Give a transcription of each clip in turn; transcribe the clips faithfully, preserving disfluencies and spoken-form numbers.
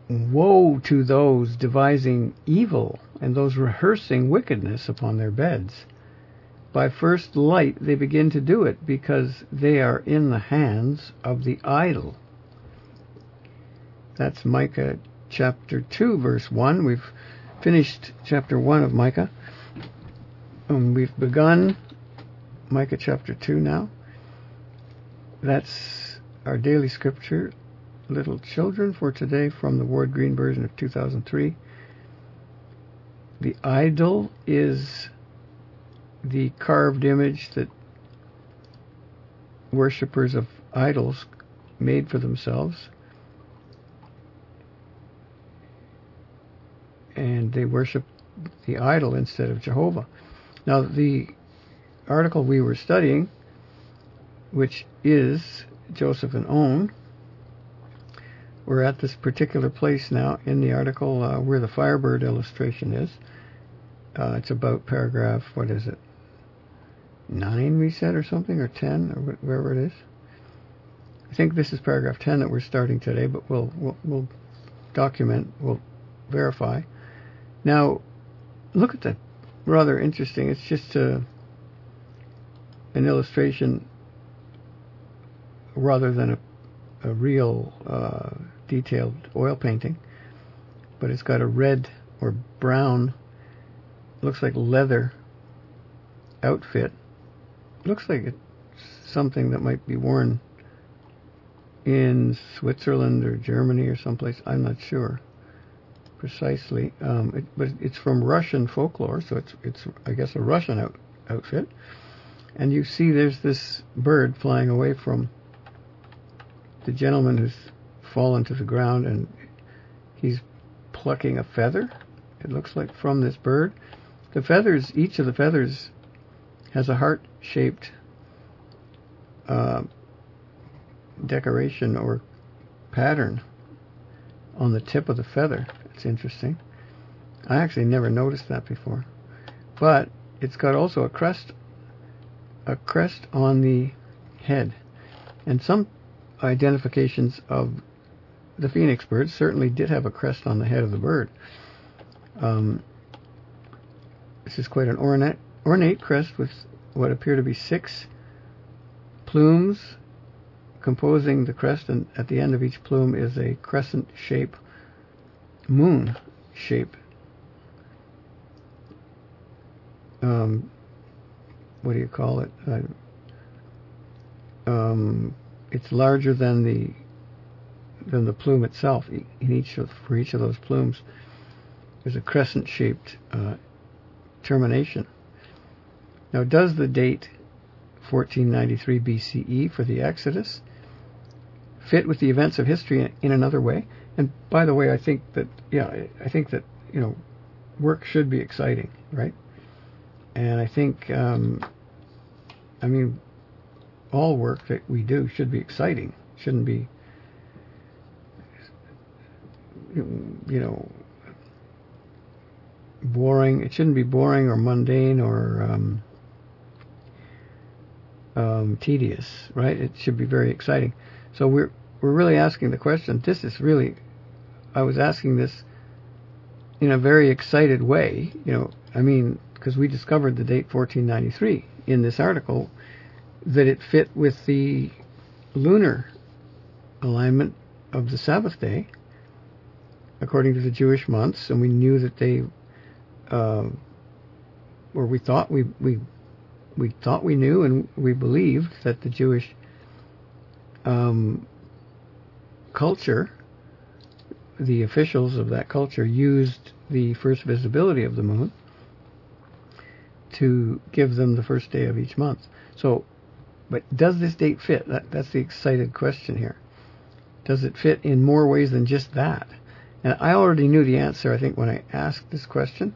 woe to those devising evil and those rehearsing wickedness upon their beds. By first light they begin to do it, because they are in the hands of the idol. That's Micah chapter two, verse one. We've finished chapter one of Micah. And we've begun Micah chapter two now. That's our daily scripture, little children, for today from the Ward Green version of two thousand three. The idol is the carved image that worshippers of idols made for themselves. And they worship the idol instead of Jehovah. Now, the article we were studying, which is Joseph and Owen, we're at this particular place now in the article uh, where the Firebird illustration is. Uh, it's about paragraph, what is it, nine we said, or something, or ten, or wh- wherever it is. I think this is paragraph ten that we're starting today, but we'll we'll, we'll document, we'll verify. Now, look at that. Rather interesting. It's just a, an illustration rather than a, a real uh, detailed oil painting, but it's got a red or brown, looks like leather outfit. Looks like it's something that might be worn in Switzerland or Germany or someplace. I'm not sure precisely, um, it, but it's from Russian folklore, so it's it's I guess a Russian out, outfit. And you see there's this bird flying away from the gentleman who's fallen to the ground, and he's plucking a feather, it looks like, from this bird. The feathers, each of the feathers has a heart-shaped uh, decoration or pattern on the tip of the feather. It's interesting. I actually never noticed that before. But it's got also a crest, a crest on the head. And some identifications of the phoenix bird certainly did have a crest on the head of the bird. Um, this is quite an ornate, ornate crest with what appear to be six plumes composing the crest, and at the end of each plume is a crescent shape, moon shape. Um, what do you call it? Uh, um, it's larger than the than the plume itself. In each of, for each of those plumes, there's a crescent-shaped uh, termination. Now, does the date fourteen ninety-three B C E for the Exodus fit with the events of history in another way? And by the way, I think that yeah, I think that you know, work should be exciting, right? And I think, um, I mean, all work that we do should be exciting. Shouldn't be, you know, boring. It shouldn't be boring or mundane or um, um, tedious, right? It should be very exciting. So we're we're really asking the question. This is really, I was asking this in a very excited way, you know. I mean, because we discovered the date fourteen ninety-three in this article, that it fit with the lunar alignment of the Sabbath day, according to the Jewish months, and we knew that they, uh, or we thought we we we thought we knew, and we believed that the Jewish um, culture, the officials of that culture, used the first visibility of the moon to give them the first day of each month. So, but does this date fit? That, that's the excited question here. Does it fit in more ways than just that? And I already knew the answer, I think, when I asked this question.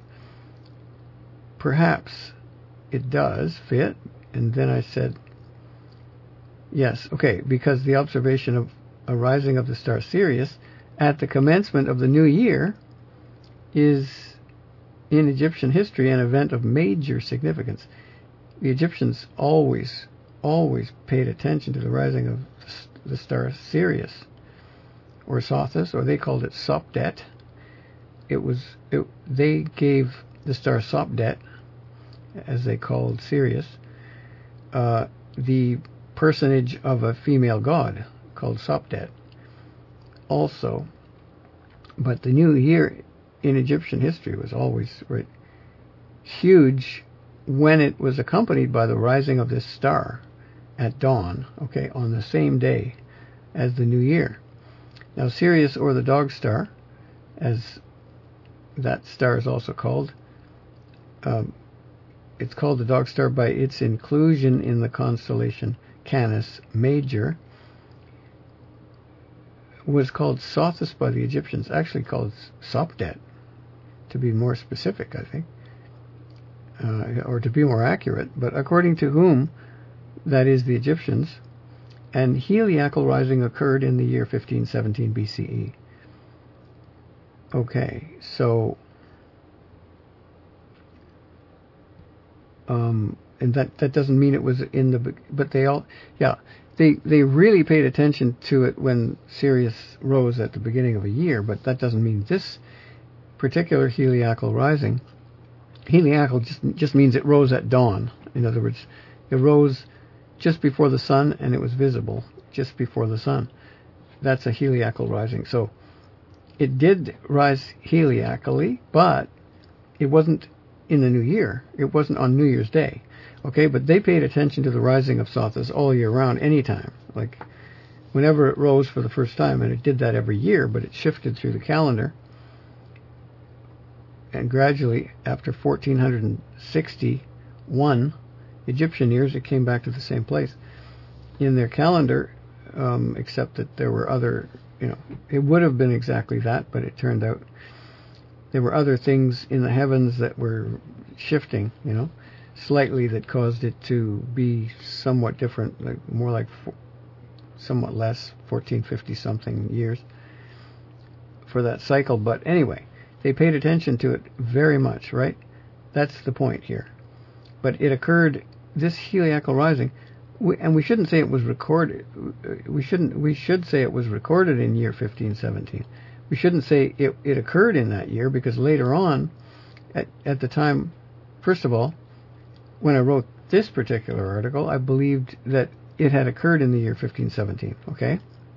Perhaps it does fit. And then I said, yes, okay, because the observation of a rising of the star Sirius at the commencement of the new year is, in Egyptian history, an event of major significance. The Egyptians always, always paid attention to the rising of the star Sirius, or Sothis, or they called it Sopdet. It was it, they gave the star Sopdet, as they called Sirius, uh, the personage of a female god called Sopdet. Also, but the new year in Egyptian history was always right, huge when it was accompanied by the rising of this star at dawn, okay, on the same day as the new year. Now, Sirius, or the dog star, as that star is also called, um, it's called the dog star by its inclusion in the constellation Canis Major, was called Sothis by the Egyptians, actually called Sopdet, to be more specific, I think, uh, or to be more accurate, but according to whom, that is the Egyptians, and heliacal rising occurred in the year fifteen seventeen B C E. Okay, so, um, and that, that doesn't mean it was in the, but they all, yeah, They they really paid attention to it when Sirius rose at the beginning of a year, but that doesn't mean this particular heliacal rising. Heliacal just just means it rose at dawn. In other words, it rose just before the sun, and it was visible just before the sun. That's a heliacal rising. So it did rise heliacally, but it wasn't in the new year. It wasn't on New Year's Day. Okay, but they paid attention to the rising of Sothis all year round, anytime. Like, whenever it rose for the first time, and it did that every year, but it shifted through the calendar. And gradually, after fourteen sixty-one Egyptian years, it came back to the same place in their calendar, um, except that there were other, you know, it would have been exactly that, but it turned out there were other things in the heavens that were shifting, you know, slightly, that caused it to be somewhat different, like more like four, somewhat less, fourteen fifty something years for that cycle. But anyway, they paid attention to it very much, right? That's the point here. But it occurred, this heliacal rising, we, and we shouldn't say it was recorded. We shouldn't. We should say it was recorded in year fifteen seventeen. We shouldn't say it, it occurred in that year, because later on, at at the time, first of all, when I wrote this particular article, I believed that it had occurred in the year fifteen seventeen, okay?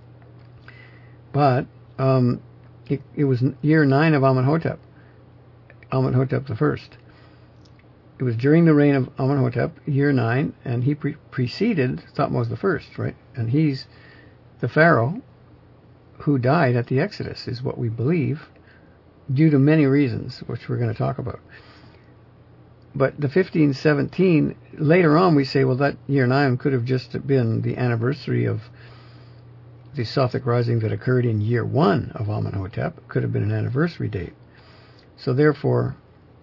But um, it, it was year nine of Amenhotep, Amenhotep the First. It was during the reign of Amenhotep, year nine, and he pre- preceded Thutmose the First, right? And he's the pharaoh who died at the Exodus, is what we believe, due to many reasons, which we're going to talk about. But the fifteen seventeen, later on we say, well, that year nine could have just been the anniversary of the Sothic rising that occurred in year one of Amenhotep. It could have been an anniversary date. So therefore,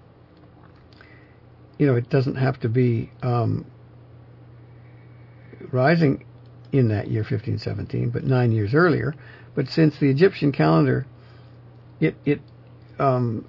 you know, it doesn't have to be um, rising in that year fifteen seventeen, but nine years earlier. But since the Egyptian calendar, it it um,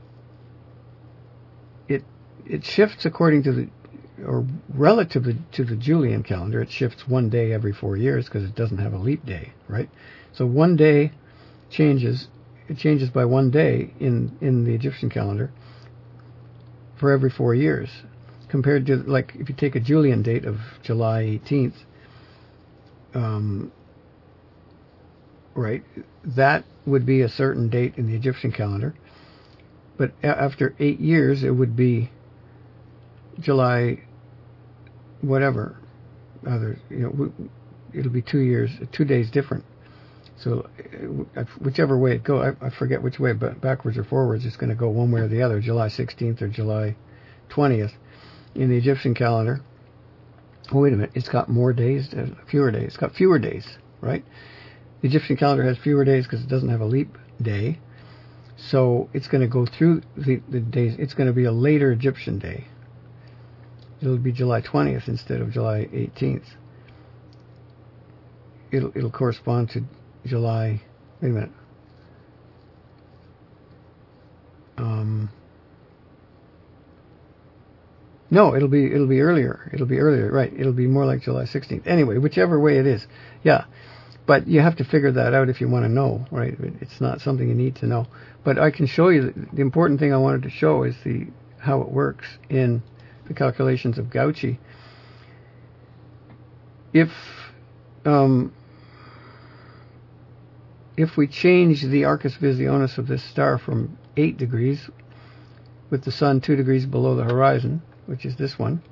it it shifts according to the, or relative to the Julian calendar, it shifts one day every four years because it doesn't have a leap day, right? So one day changes, it changes by one day in, in the Egyptian calendar for every four years. Compared to, like, if you take a Julian date of July eighteenth, um, right, that would be a certain date in the Egyptian calendar. But after eight years, it would be July, whatever, other, you know, it'll be two years, two days different. So whichever way it goes, I, I forget which way, but backwards or forwards, it's going to go one way or the other, July sixteenth or July twentieth in the Egyptian calendar. Oh, wait a minute, it's got more days, uh, fewer days. It's got fewer days, right? The Egyptian calendar has fewer days because it doesn't have a leap day. So it's going to go through the, the days. It's going to be a later Egyptian day. It'll be July twentieth instead of July eighteenth. It'll it'll correspond to July. Wait a minute. Um. No, it'll be it'll be earlier. It'll be earlier, right? It'll be more like July sixteenth. Anyway, whichever way it is, yeah. But you have to figure that out if you want to know, right? It's not something you need to know. But I can show you, the, the important thing I wanted to show is the how it works in the calculations of Gauci. If um, if we change the Arcus Visionis of this star from eight degrees, with the sun two degrees below the horizon, which is this one,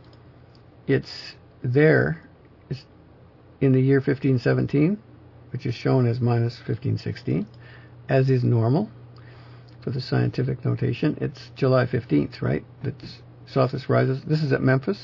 it's there it's in the year fifteen seventeen, which is shown as minus fifteen sixteen, as is normal for the scientific notation. It's July fifteenth, right? That's Sothis rises. This is at Memphis.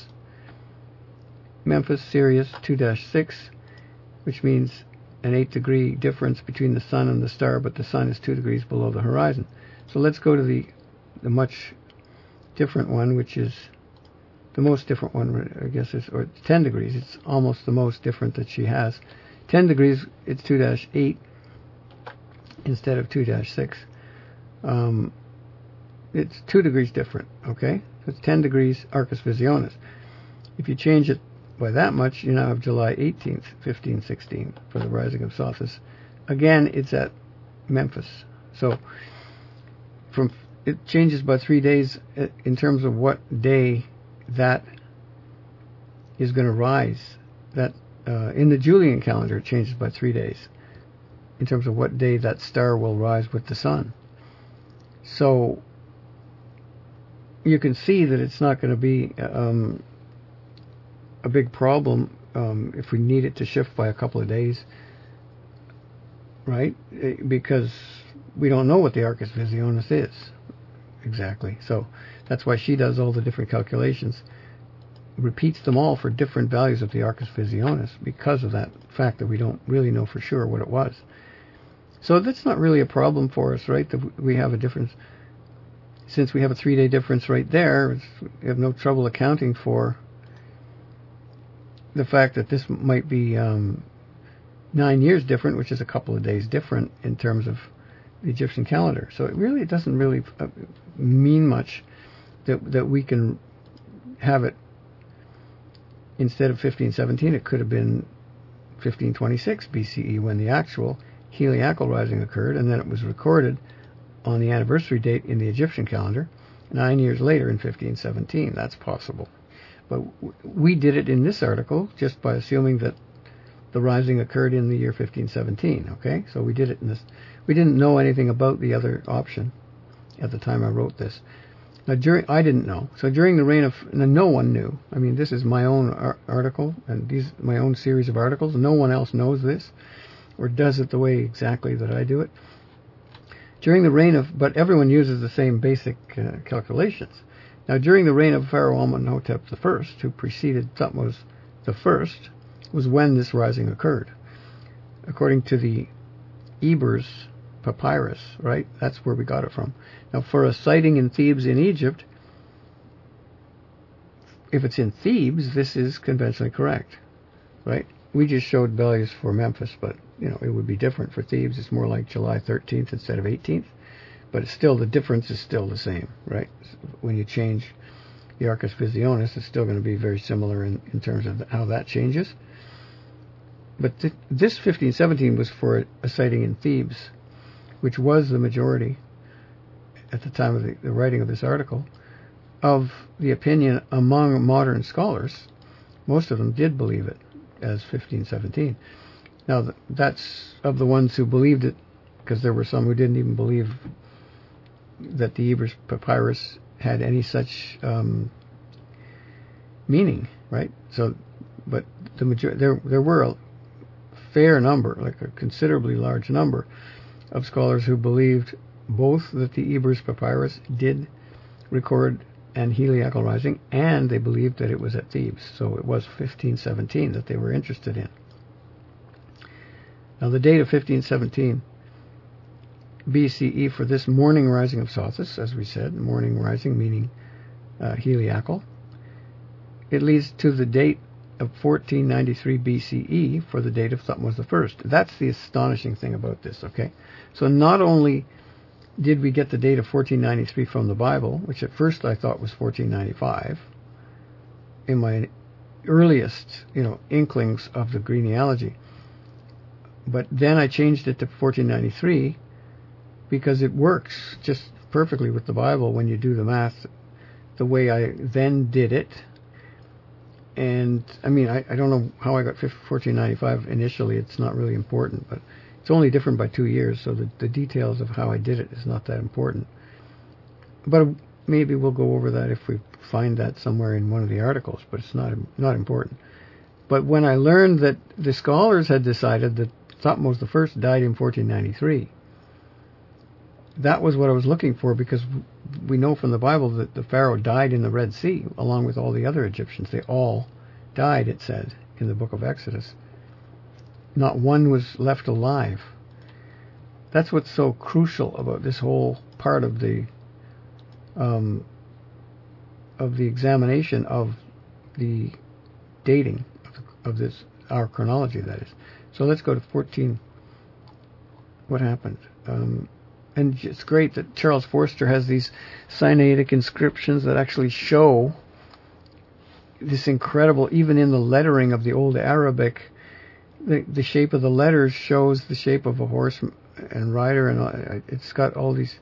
Memphis, Sirius two dash six, which means an eight degree difference between the sun and the star, but the sun is two degrees below the horizon. So let's go to the, the much different one, which is the most different one, I guess, is, or ten degrees. It's almost the most different that she has. ten degrees, it's two dash eight instead of two dash six. Um, it's two degrees different, okay? So it's ten degrees Arcus Visionis. If you change it by that much, you now have July eighteenth, fifteen sixteen, for the rising of Sothis. Again, it's at Memphis. So from it changes by three days in terms of what day that is going to rise. That uh, in the Julian calendar, it changes by three days in terms of what day that star will rise with the sun. So you can see that it's not going to be um, a big problem um, if we need it to shift by a couple of days, right? Because we don't know what the Arcus Visionis is exactly. So that's why she does all the different calculations, repeats them all for different values of the Arcus Visionis because of that fact that we don't really know for sure what it was. So that's not really a problem for us, right? That we have a difference. Since we have a three-day difference right there, it's, we have no trouble accounting for the fact that this might be um, nine years different, which is a couple of days different in terms of the Egyptian calendar. So it really it doesn't really uh, mean much that that we can have it instead of fifteen seventeen. It could have been fifteen twenty-six B C E when the actual heliacal rising occurred, and then it was recorded on the anniversary date in the Egyptian calendar nine years later in fifteen seventeen. That's possible. But w- we did it in this article just by assuming that the rising occurred in the year fifteen seventeen, okay? So we did it in this. We didn't know anything about the other option at the time I wrote this. Now, during, I didn't know. So during the reign of, no one knew. I mean, this is my own ar- article, and these my own series of articles. No one else knows this, or does it the way exactly that I do it. During the reign of, but everyone uses the same basic uh, calculations. Now, during the reign of Pharaoh Amenhotep the First, who preceded Thutmose the First, was when this rising occurred. According to the Ebers papyrus, right? That's where we got it from. Now, for a sighting in Thebes in Egypt, if it's in Thebes, this is conventionally correct, right? We just showed values for Memphis, but, you know, it would be different for Thebes. It's more like July thirteenth instead of eighteenth. But it's still, the difference is still the same, right? When you change the Arcus Visionis, it's still going to be very similar in, in terms of how that changes. But th- this fifteen seventeen was for a, a sighting in Thebes, which was the majority at the time of the, the writing of this article, of the opinion among modern scholars. Most of them did believe it as fifteen seventeen. Now, th- that's of the ones who believed it, because there were some who didn't even believe that the Ebers papyrus had any such um, meaning, right? So, but the major- there there were a fair number, like a considerably large number, of scholars who believed both that the Ebers papyrus did record an heliacal rising, and they believed that it was at Thebes. So it was fifteen seventeen that they were interested in. Now, the date of fifteen seventeen B C E for this morning rising of Sothis, as we said, morning rising meaning uh, heliacal, it leads to the date of fourteen ninety-three B C E for the date of Thutmose the First. That's the astonishing thing about this, okay? So not only did we get the date of fourteen ninety-three from the Bible, which at first I thought was fourteen ninety-five, in my earliest, you know, inklings of the genealogy, but then I changed it to fourteen ninety-three because it works just perfectly with the Bible when you do the math the way I then did it. And I mean, I, I don't know how I got fourteen ninety-five initially. It's not really important, but it's only different by two years, so the, the details of how I did it is not that important. But maybe we'll go over that if we find that somewhere in one of the articles, but it's not not important. But when I learned that the scholars had decided that Thutmose the First died in fourteen ninety-three, that was what I was looking for, because we know from the Bible that the Pharaoh died in the Red Sea along with all the other Egyptians. They all died, it said, in the book of Exodus. Not one was left alive. That's what's so crucial about this whole part of the um, of the examination of the dating of, of this, our chronology, that is. So let's go to fourteen. What happened? Um, and it's great that Charles Forster has these Sinaitic inscriptions that actually show this incredible, even in the lettering of the Old Arabic, the, the shape of the letters shows the shape of a horse and rider, and it's got all these,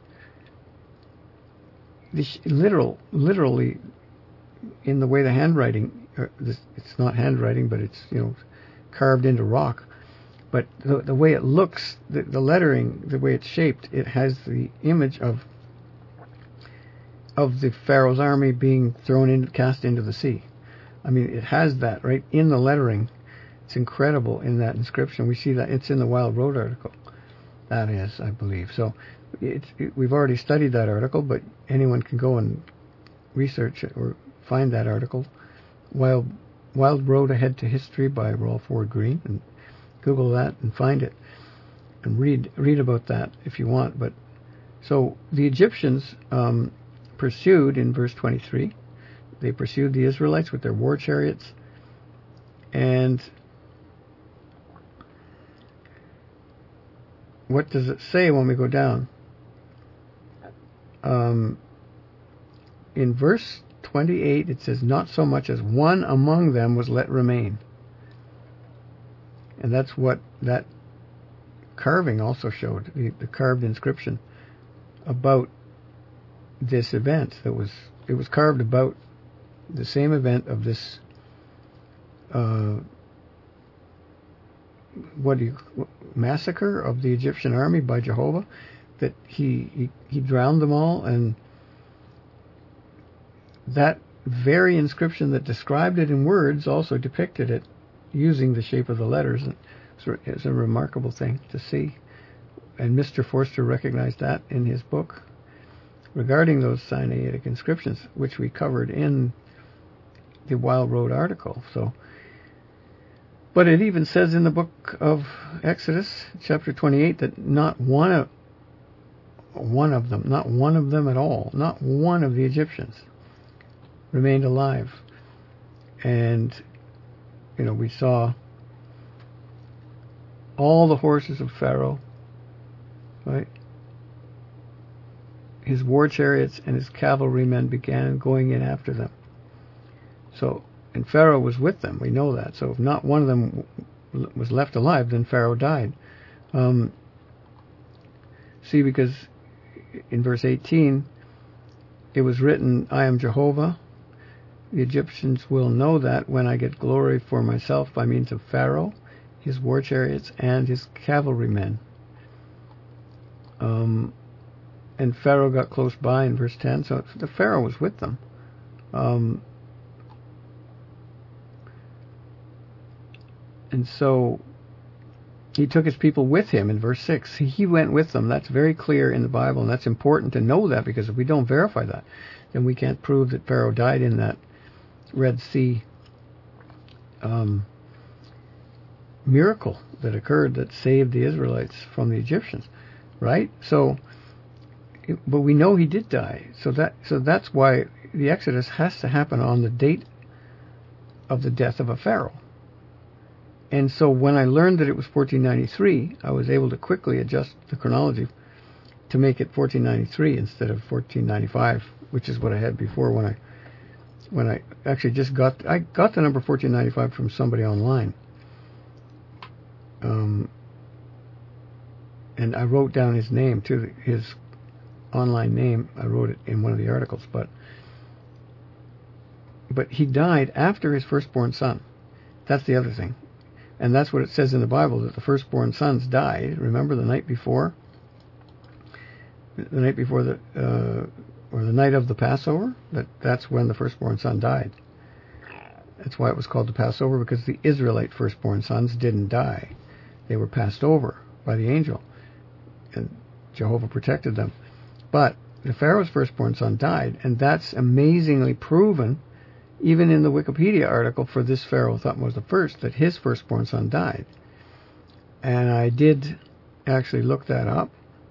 this literal, literally, in the way the handwriting, it's not handwriting, but it's, you know, carved into rock. But the, the way it looks, the, the lettering, the way it's shaped, it has the image of of the Pharaoh's army being thrown in, cast into the sea. I mean, it has that right in the lettering. It's incredible in that inscription. We see that it's in the Wild Road article. That is, I believe. So it's, it, we've already studied that article, but anyone can go and research it or find that article. Wild Wild Road Ahead to History by Rolf Ward Green, and Google that and find it and read read about that if you want. But so the Egyptians um, pursued in verse twenty-three. They pursued the Israelites with their war chariots, and what does it say when we go down? Um, in verse twenty-eight, it says, "Not so much as one among them was let remain." And that's what that carving also showed, the, the carved inscription about this event. That was it was carved about the same event of this. Uh, what do you massacre of the Egyptian army by Jehovah? That he he, he drowned them all, and that very inscription that described it in words also depicted it using the shape of the letters. It's a remarkable thing to see. And Mister Forster recognized that in his book regarding those Sinaitic inscriptions, which we covered in the Wild Road article. So, but it even says in the book of Exodus, chapter twenty-eight, that not one of one of them, not one of them at all, not one of the Egyptians remained alive. And you know, we saw all the horses of Pharaoh, right? His war chariots and his cavalrymen began going in after them. So, and Pharaoh was with them. We know that. So, if not one of them was left alive, then Pharaoh died. Um, see, because in verse eighteen, it was written, "I am Jehovah. The Egyptians will know that when I get glory for myself by means of Pharaoh, his war chariots, and his cavalrymen." Um, and Pharaoh got close by in verse ten, so the Pharaoh was with them. Um, and so he took his people with him in verse six. He went with them. That's very clear in the Bible, and that's important to know that, because if we don't verify that, then we can't prove that Pharaoh died in that Red Sea um, miracle that occurred that saved the Israelites from the Egyptians, right? So, but we know he did die. So that so that's why the Exodus has to happen on the date of the death of a pharaoh. And so when I learned that it was fourteen ninety-three, I was able to quickly adjust the chronology to make it fourteen ninety-three instead of fourteen ninety-five, which is what I had before when I when I actually just got I got the number fourteen ninety-five from somebody online. Um, and I wrote down his name too, his online name. I wrote it in one of the articles, but but he died after his firstborn son. That's the other thing. And that's what it says in the Bible, that the firstborn sons died. Remember the night before? The night before the, uh, or the night of the Passover? That That's when the firstborn son died. That's why it was called the Passover, because the Israelite firstborn sons didn't die. They were passed over by the angel, and Jehovah protected them. But the Pharaoh's firstborn son died, and that's amazingly proven even in the Wikipedia article for this Pharaoh Thutmose the First, that his firstborn son died. And I did actually look that up,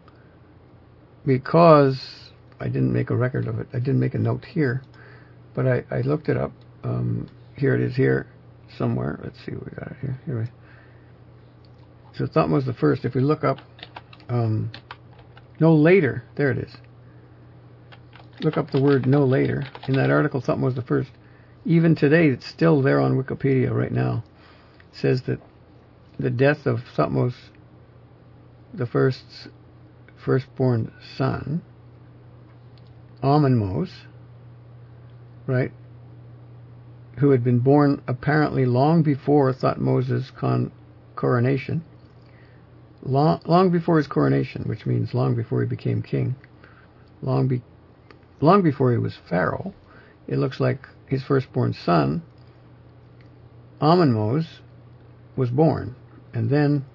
because I didn't make a record of it. I didn't make a note here, but I, I looked it up. Um, here it is here somewhere. Let's see, we got it here. Here we So Thutmose the First, if we look up um, no later, there it is. Look up the word no later. In that article, Thutmose the First, even today, it's still there on Wikipedia right now. It says that the death of Thutmose the First's firstborn son, Amenmose, right, who had been born apparently long before Thutmose's con- coronation, long, long before his coronation, which means long before he became king, long, be- long before he was pharaoh. It looks like his firstborn son, Amenmose, was born. And then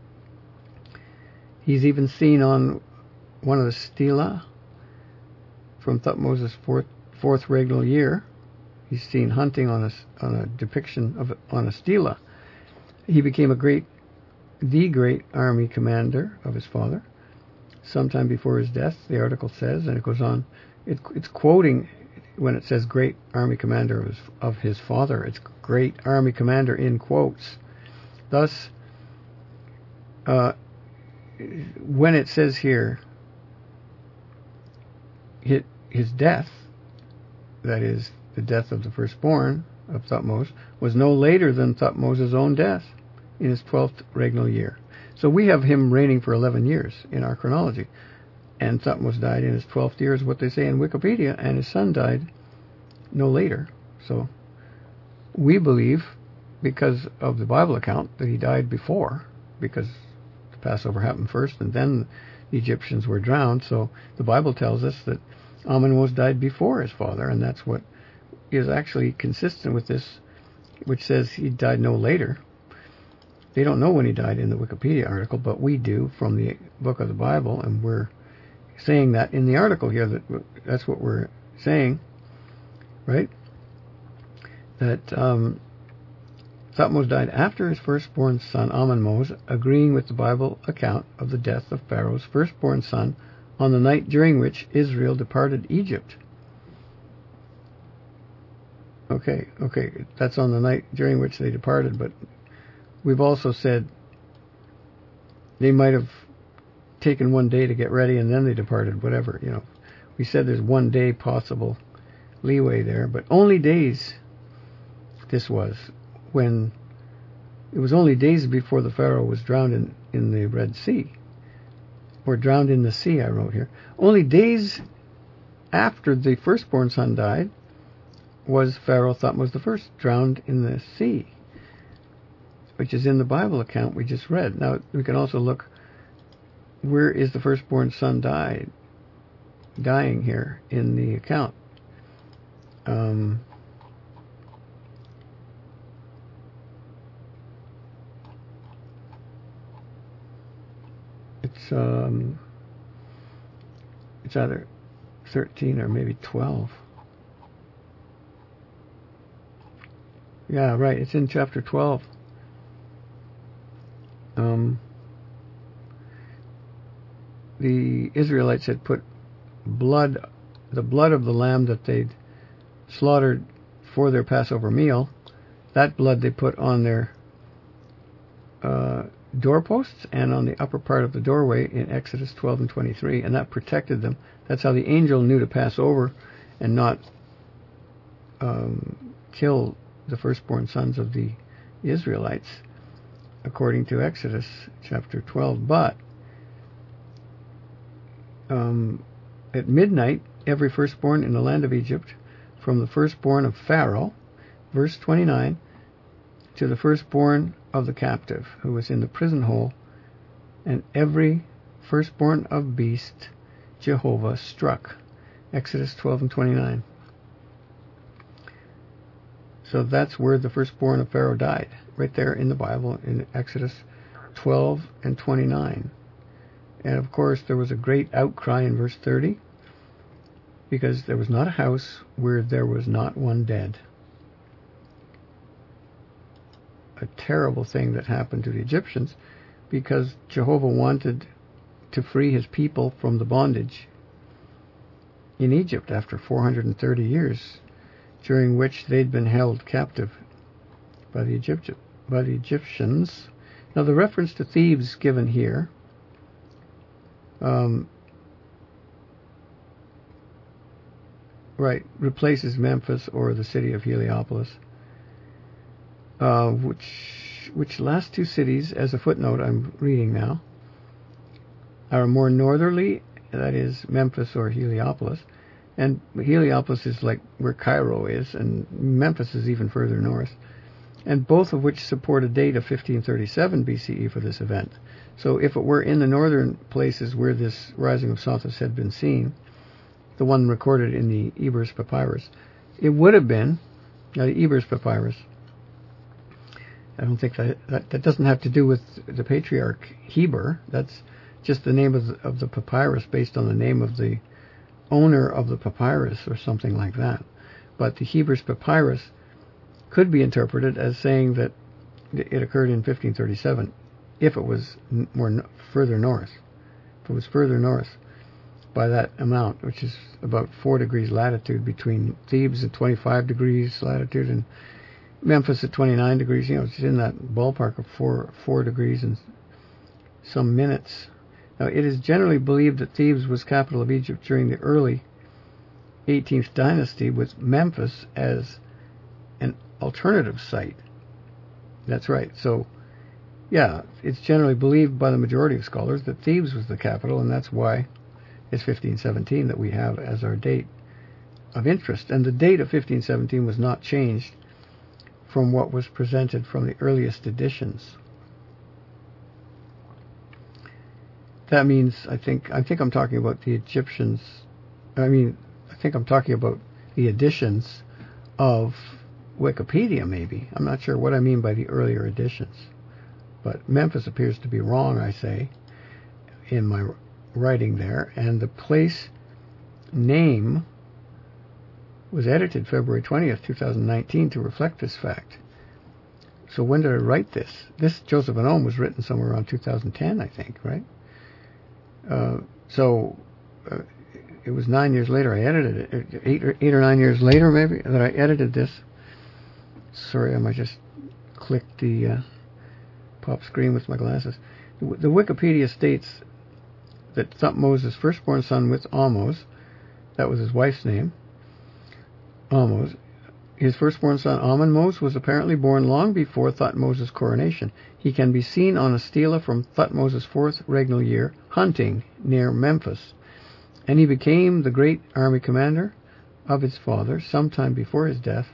he's even seen on one of the stela from Thutmose's fourth, fourth regnal year. He's seen hunting on a, on a depiction of on a stela. He became a great, the great army commander of his father, sometime before his death, the article says, and it goes on. It, it's quoting when it says great army commander of his, of his father. It's great army commander in quotes. Thus, uh, when it says here, his, his death, that is, the death of the firstborn of Thutmose, was no later than Thutmose's own death in his twelfth regnal year. So we have him reigning for eleven years in our chronology. And Thutmose died in his twelfth year, is what they say in Wikipedia, and his son died no later. So we believe, because of the Bible account, that he died before, because the Passover happened first, and then the Egyptians were drowned. So the Bible tells us that Amenmose died before his father, and that's what is actually consistent with this, which says he died no later. They don't know when he died in the Wikipedia article, but we do from the book of the Bible, and we're saying that in the article here, that that's what we're saying, right? That um, Thutmose died after his firstborn son Amenmose, agreeing with the Bible account of the death of Pharaoh's firstborn son on the night during which Israel departed Egypt. Okay, okay, that's on the night during which they departed, but we've also said they might have taken one day to get ready and then they departed, whatever, you know. We said there's one day possible leeway there, but only days this was, when it was only days before the Pharaoh was drowned in, in the Red Sea, or drowned in the sea, I wrote here. Only days after the firstborn son died was Pharaoh Thutmose the First drowned in the sea, which is in the Bible account we just read. Now, we can also look, where is the firstborn son died, dying here in the account? Um, it's um, it's either thirteen or maybe twelve. Yeah, right. It's in chapter twelve. Um, the Israelites had put blood, the blood of the lamb that they'd slaughtered for their Passover meal, that blood they put on their uh, doorposts and on the upper part of the doorway in Exodus twelve and twenty-three, and that protected them. That's how the angel knew to pass over and not um, kill the firstborn sons of the Israelites, according to Exodus chapter twelve. But um, at midnight, every firstborn in the land of Egypt, from the firstborn of Pharaoh, verse twenty-nine, to the firstborn of the captive who was in the prison hole, and every firstborn of beast Jehovah struck. Exodus twelve and twenty-nine. So that's where the firstborn of Pharaoh died, right there in the Bible, in Exodus twelve and twenty-nine. And of course, there was a great outcry in verse thirty, because there was not a house where there was not one dead. A terrible thing that happened to the Egyptians, because Jehovah wanted to free his people from the bondage in Egypt after four hundred thirty years, during which they'd been held captive by the Egypt by the Egyptians. Now, the reference to Thebes given here um, right replaces Memphis or the city of Heliopolis, uh, which which last two cities, as a footnote I'm reading now, are more northerly, that is Memphis or Heliopolis, and Heliopolis is like where Cairo is, and Memphis is even further north, and both of which support a date of fifteen thirty-seven B C E for this event. So if it were in the northern places where this rising of Sothis had been seen, the one recorded in the Ebers Papyrus, it would have been, now the Ebers Papyrus, I don't think that, that, that doesn't have to do with the patriarch Heber, that's just the name of the, of the papyrus based on the name of the owner of the papyrus or something like that. But the Hebrews Papyrus could be interpreted as saying that it occurred in fifteen thirty-seven if it was more no, further north. If it was further north by that amount, which is about four degrees latitude between Thebes at twenty-five degrees latitude and Memphis at twenty-nine degrees. You know, it's in that ballpark of four four degrees and some minutes. Now, it is generally believed that Thebes was capital of Egypt during the early eighteenth dynasty, with Memphis as an alternative site. That's right. So, yeah, it's generally believed by the majority of scholars that Thebes was the capital, and that's why it's fifteen seventeen that we have as our date of interest. And the date of fifteen seventeen was not changed from what was presented from the earliest editions. That means, I think, I think I'm talking about the Egyptians, I mean, I think I'm talking about the editions of Wikipedia, maybe. I'm not sure what I mean by the earlier editions. But Memphis appears to be wrong, I say, in my writing there. And the place name was edited February twentieth, twenty nineteen to reflect this fact. So when did I write this? This Joseph and Ohm was written somewhere around two thousand ten, I think, right? Uh, so uh, it was nine years later I edited it, eight or, eight or nine years later maybe, that I edited this. Sorry, I might just click the uh, pop screen with my glasses. The, the Wikipedia states that Thutmose's firstborn son with Ahmose, that was his wife's name, Ahmose, his firstborn son Amenmose was apparently born long before Thutmose's coronation. He can be seen on a stela from Thutmose's fourth regnal year, hunting near Memphis, and he became the great army commander of his father sometime before his death,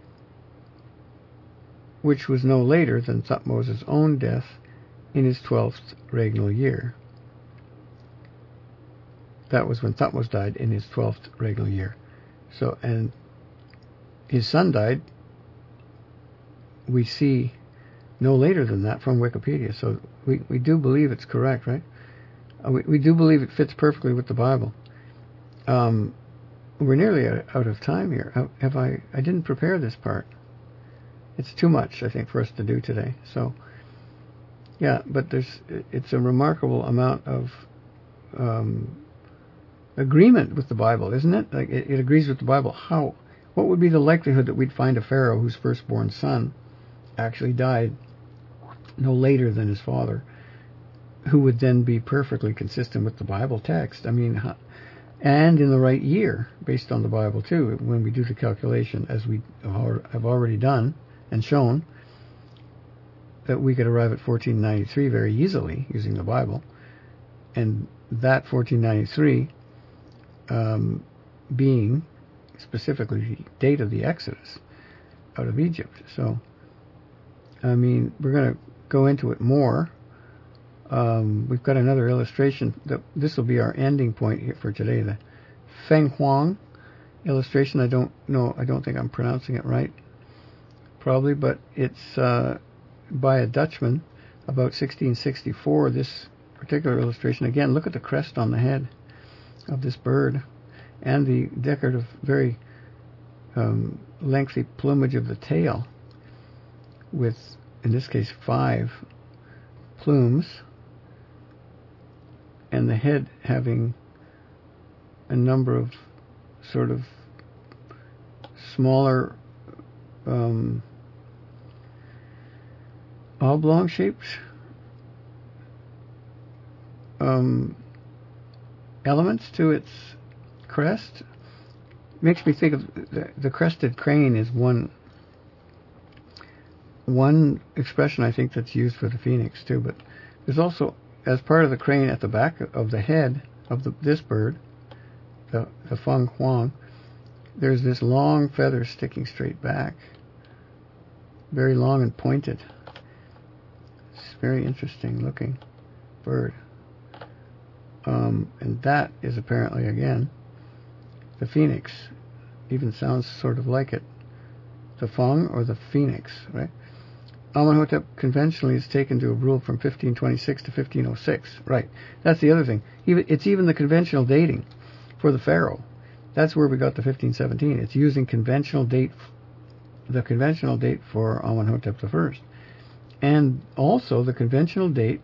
which was no later than Thutmose's own death in his twelfth regnal year. That was when Thutmose died, in his twelfth regnal year. So, and his son died, we see, no later than that from Wikipedia. So we, we do believe it's correct, right? Uh, we, we do believe it fits perfectly with the Bible. Um, we're nearly out of time here. Have, have I? I didn't prepare this part. It's too much, I think, for us to do today. So, yeah, but there's it's a remarkable amount of um, agreement with the Bible, isn't it? Like it, it agrees with the Bible. How? What would be the likelihood that we'd find a pharaoh whose firstborn son actually died no later than his father, who would then be perfectly consistent with the Bible text? I mean, and in the right year, based on the Bible too, when we do the calculation, as we have already done and shown, that we could arrive at fourteen ninety-three very easily using the Bible. And that fourteen ninety-three um, being specifically the date of the Exodus out of Egypt. So, I mean, we're going to go into it more. Um, we've got another illustration. That this will be our ending point here for today. The Feng Huang illustration. I don't know. I don't think I'm pronouncing it right. Probably, but it's uh, by a Dutchman about sixteen sixty-four. This particular illustration. Again, look at the crest on the head of this bird and the decorative, very um, lengthy plumage of the tail with, in this case, five plumes, and the head having a number of sort of smaller um, oblong shapes, um, elements to its crest. Makes me think of the, the crested crane is one one expression I think that's used for the phoenix too, but there's also, as part of the crane at the back of the head of the, this bird, the, the Feng Huang, there's this long feather sticking straight back, very long and pointed. It's very interesting looking bird. Um, and that is apparently, again, the phoenix. Even sounds sort of like it. The Feng or the phoenix, right? Amenhotep conventionally is taken to have ruled from fifteen twenty-six to fifteen oh six. Right. That's the other thing. Even, it's even the conventional dating for the pharaoh. That's where we got the fifteen seventeen. It's using conventional date, the conventional date for Amenhotep the First, and also the conventional date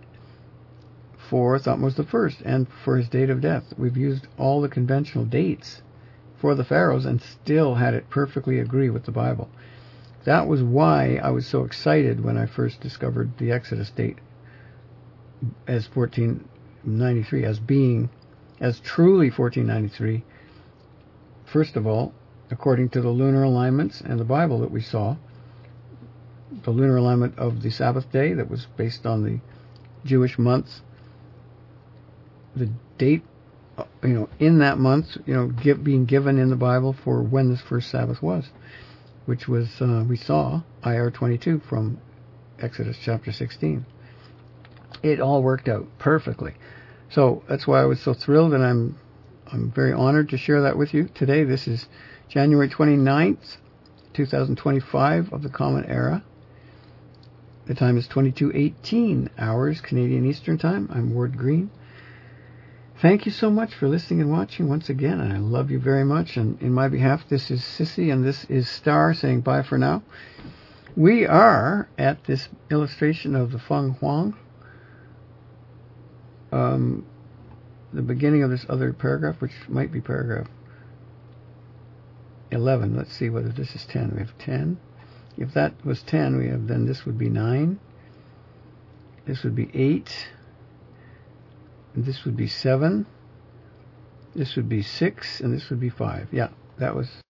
for Thutmose the First and for his date of death. We've used all the conventional dates for the pharaohs and still had it perfectly agree with the Bible. That was why I was so excited when I first discovered the Exodus date as fourteen ninety-three, as being, as truly fourteen ninety-three. First of all, according to the lunar alignments and the Bible that we saw, the lunar alignment of the Sabbath day that was based on the Jewish months, the date, you know, in that month, you know, give, being given in the Bible for when this first Sabbath was, which was, uh, we saw, I R twenty-two from Exodus chapter sixteen. It all worked out perfectly. So that's why I was so thrilled, and I'm I'm very honored to share that with you today. This is January twenty-ninth, twenty twenty-five of the Common Era. The time is twenty-two eighteen hours Canadian Eastern Time. I'm Ward Green. Thank you so much for listening and watching once again, and I love you very much. And in my behalf, this is Sissy, and this is Star saying bye for now. We are at this illustration of the Feng Huang, um, the beginning of this other paragraph, which might be paragraph eleven. Let's see whether this is ten. We have ten. If that was ten, we have, then this would be nine. This would be eight. This would be seven. This would be six, and this would be five. Yeah, that was